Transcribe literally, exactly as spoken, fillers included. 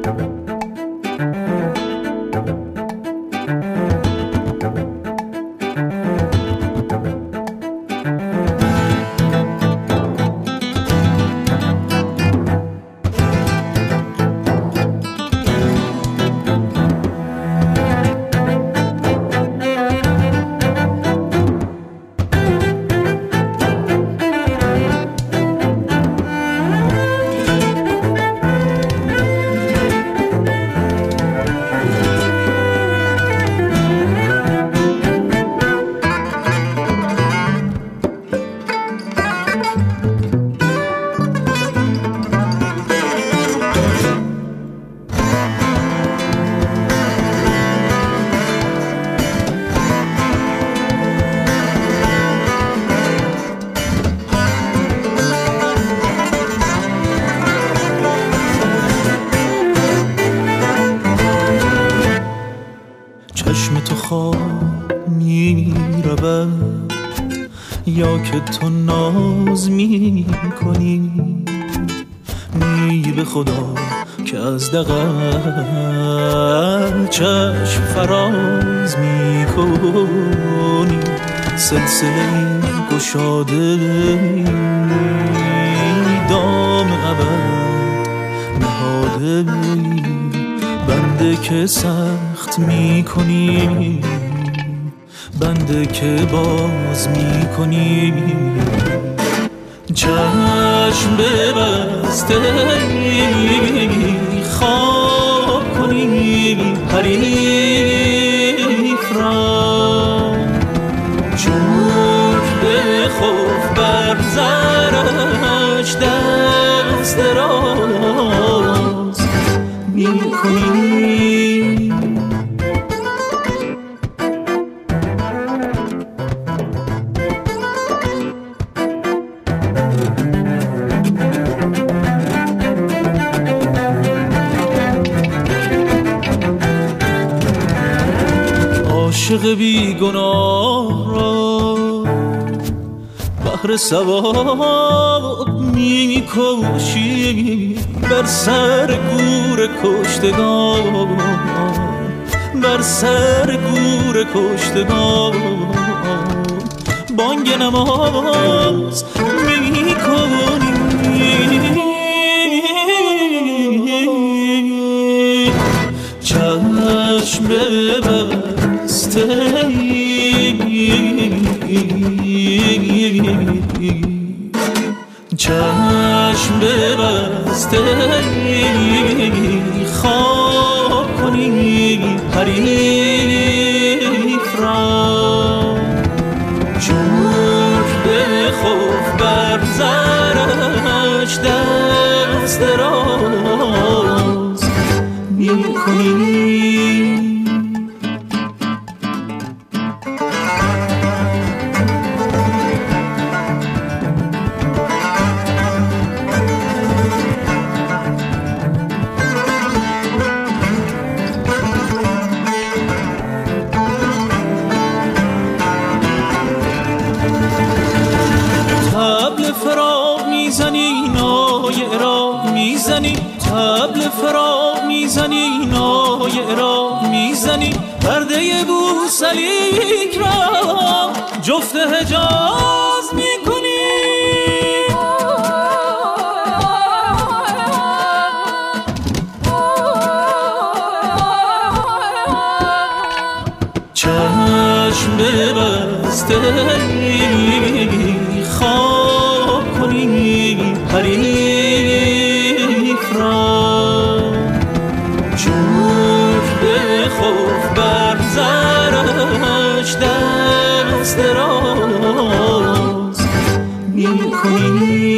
چشم تو خواب می رود یا که تو ناز می کنی، می به خدا که از دغل چشم فراز می کنی. سلسله گشاده دام ابد نهاده، بنده که سخت می کنی، بنده که باز می کنی. چشم ببسته خواب کنی حریف را، چون به خوف بر زرش دست دراز می کنی. عاشق بی گناه را بحر ثواب می کشی، بر سر گور کشتگان، بر سر گور کشتگان بانگ نماز می کنی. چشم ببسته چشم ببسته خواب کنی حریف را، چون به خوف بر زرش دست دراز می کنی. طبل فراق میزنی نای عراق میزنی، پرده بوسلیک را جفت حجاز میکنی. چشم ببسته خواب کنی حریف را، چون به خوف بر زرش دست دراز می کنی.